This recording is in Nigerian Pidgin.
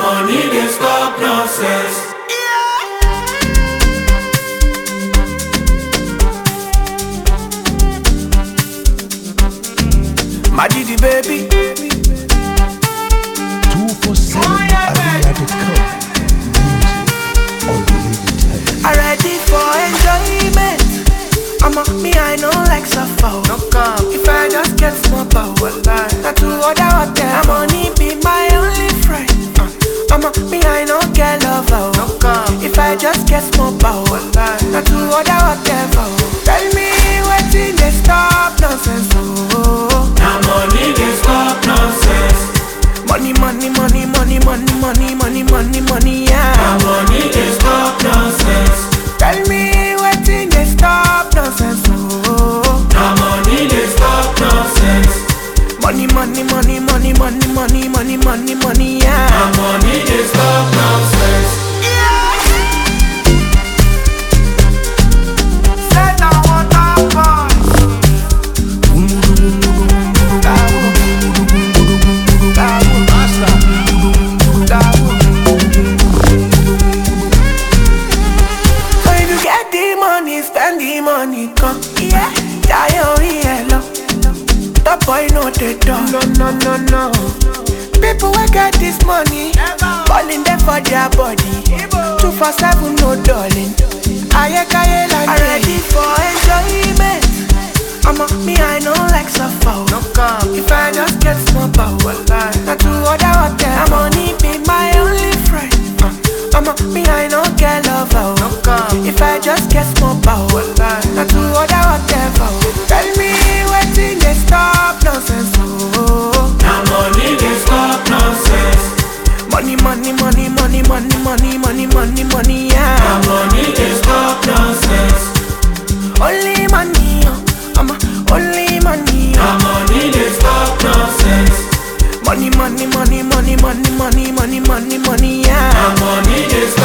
money they stop nonsense. My Didi baby 247Arena.com. Music I ready for enjoyment. Me I know like suffer. No come if I just get small power. Not to other hotel. Money be my only friend. Me I know get love. No come if I just get small power. Not to other hotel. Tell me what in they stop nonsense. Now money they stop nonsense. Money, money, money, money, money, money, money, money, money, yeah. Now money they stop nonsense. Tell me what in they stop nonsense. Now money they stop nonsense. Money, money, money, money, money, money, money, money, money, yeah. Now money they stop nonsense. Say now what boys. So if you get the money, spend the money, come, yeah. Die on yellow. That boy know the door. No. People will get this money, falling there for their body. 247, no darling. I ready for enjoyment. Me I know like suffer. No come if I just get small power. Not to other hotel. Money be my only friend. Me I know get love. No come if I just get small power. Not to other hotel. Tell me what in they stop nonsense. Now money they stop nonsense. Money, money, money, money, money, money, money, money, money, yeah. Now money they stop nonsense. Only money, only money, Now money they stop nonsense. money, money, money, money, money, money, money, money, money, yeah. Now money they stop